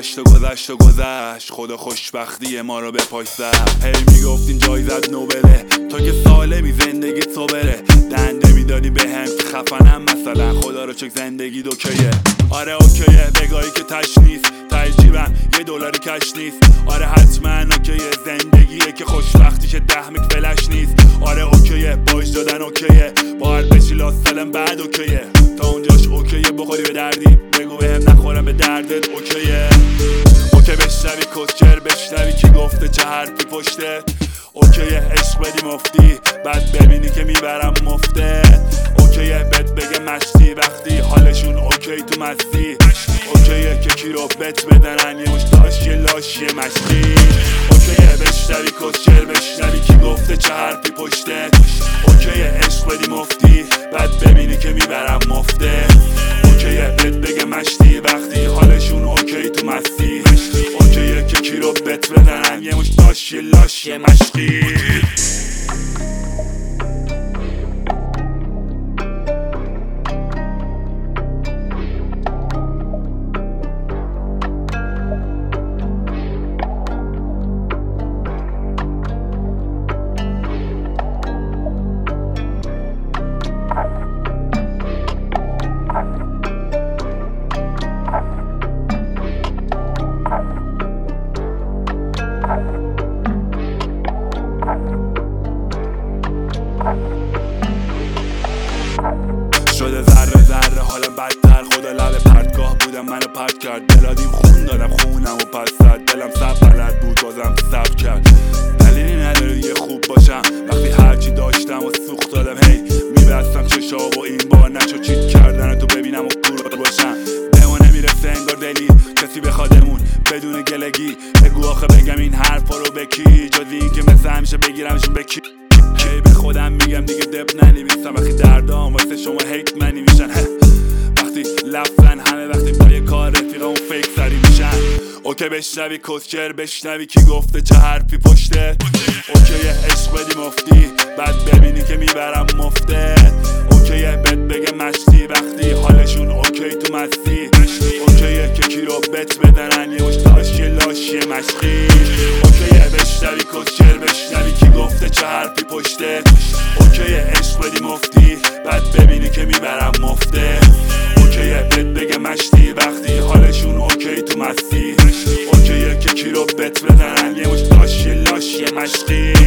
گذشت و گذشت و گذشت، خدا خوشبختی ما رو به پاش زد. هی میگفتین جایزت نوبله، تو که سالمی زندگی تو بره. دنده میدادی به هم که خفنم مثلا، خدا رو چک زندگی دوکیه. آره اوکیه بگاهی که تش نیست، تای جیبم $1 کش نیست. آره حتما اوکیه زندگیه که خوشبختیشه 10 مگ فلش نیست. آره اوکیه باش دادن اوکیه، با هر بشی لاستلم بعد اوکیه. تا اونجاش اوکیه بخوری به دردی، بگو بهم نخورم به دردت اوکیه. اوکی بشنوی کسچر، بشنوی کی گفته چه حرفی پشته. اوکیه عشق بدی مفتی، بعد ببینی که میبرم مفته. اوکیه بهت بگه مشتی وقتی حالشون اوکی تو مستی. اوکیه که کی رو بت بدنن یه مشتاش یه لاشی مشتی. اوکیه بشنوی کسچر، بشنوی کی گفته چه حرفی پشته. اوکیه عشق بدی مفتی، بعد ببینی که میبرم مفته. اوکیه بهت بگه مشتی وقتی حالشون اوکی تو مستی. اوکیه که کی رو بت بدنن یه مشتاش یه لاشی مشتی. شده ذره ذره حالم بدتر، خدا لب پرتگاه بودم منو پرت کرد. دلادیم خون دادم خونم و پس زد، دلم سب بلد بود بازم سب کرد. دلیلی نداره دیگه خوب باشم وقتی هرچی داشتم و سوخت دادم. هی میبستم چشا و این بار نشو چیت کردن تو ببینم و گور باشم. بهمونه میرسه انگار دلی کسی بخوادمون بدون گلگی. بگو آخه بگم این حرفا رو به کی، جز این که مثل همیشه بگیرمشون به کی. هی به خودم میگم دیگه دب ننویسم وقتی دردام واسه شما هیت منی میشن. وقتی لفظن همه وقتی پای کار رفیقامون فیک سری میشن. اوکی بشنوی کسچر، بشنوی کی گفته چه حرفی پشته. اوکیه عشق بدی مفتی، بعد ببینی که میبرم مفته. اوکیه بهت بگه مشتی وقتی حالشون اوکی تو مستی. اوکیه که کی رو بت بدنن یه مشتاش یه لاشی مشتی. اوکیه بشنوی کسچر، بشنوی کی گفته چه حرفی پشته. اوکیه عشق بدی مفتی، بعد ببینی که میبرم مفته. اوکیه بهت بگه مشتی وقتی حالشون اوکی تو مستی. اوکیه که کی رو بت بدنن یه مشتاش یه لاشی مشتی.